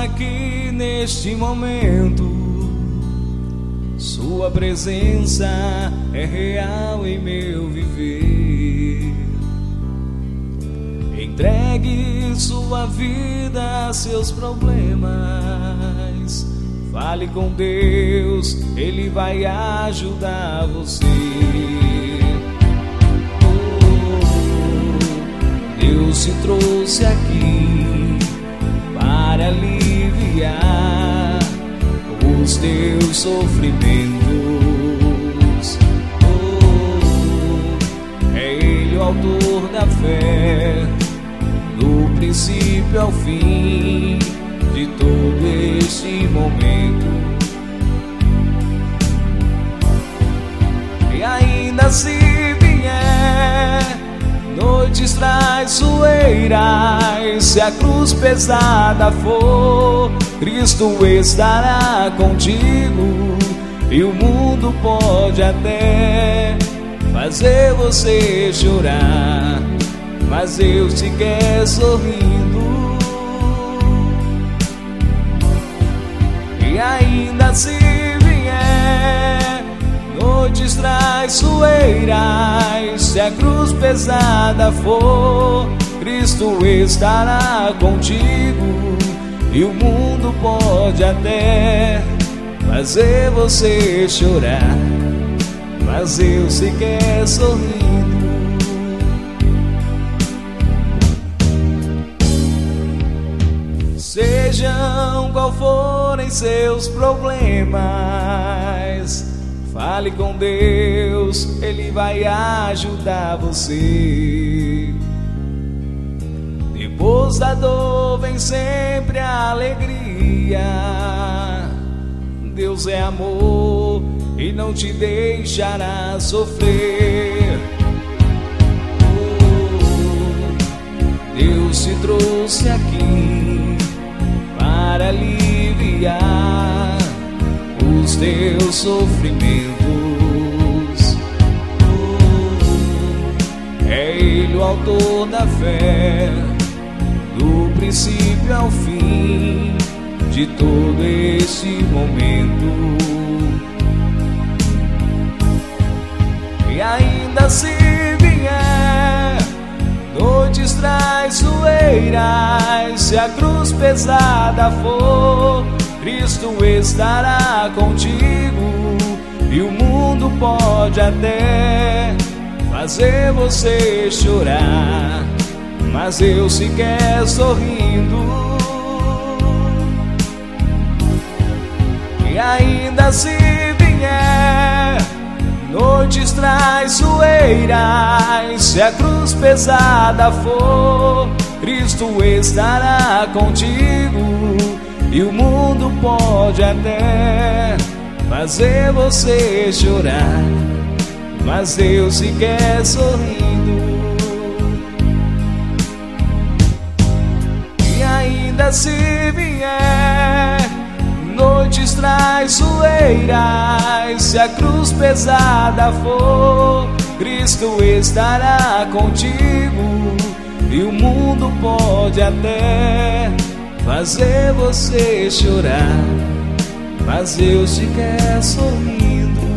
aqui neste momento. Sua presença é real em meu viver. Entregue sua vida a seus problemas. Fale com Deus, Ele vai ajudar você. Deus te trouxe aqui para aliviar os teus sofrimentos. É Ele o autor da fé, do princípio ao fim de todo este momento. E ainda se vier noites traiçoeiras, se a cruz pesada for, Cristo estará contigo. E o mundo pode até fazer você chorar, mas Deus te quer sorrindo. E ainda se vier noites traiçoeiras, se a cruz pesada for, Cristo estará contigo. E o mundo pode até fazer você chorar, mas Deus se quer sorrindo. Sejam qual forem seus problemas, fale com Deus, Ele vai ajudar você. Depois da dor vem sempre a alegria. Deus é amor e não te deixará sofrer. Deus te trouxe aqui para aliviar os teus sofrimentos. É Ele o autor da fé, do princípio ao fim de todo este momento. E ainda se vier noites traiçoeiras, se a cruz pesada for, Cristo estará contigo. E o mundo pode até fazer você chorar, mas Deus se quer sorrindo. E ainda se vier noites traiçoeiras, se a cruz pesada for, Cristo estará contigo. E o mundo pode até fazer você chorar, mas Deus se quer sorrindo. E ainda se vier noites traiçoeiras, se a cruz pesada for, Cristo estará contigo. E o mundo pode até fazer você chorar, mas Deus te quer sorrindo.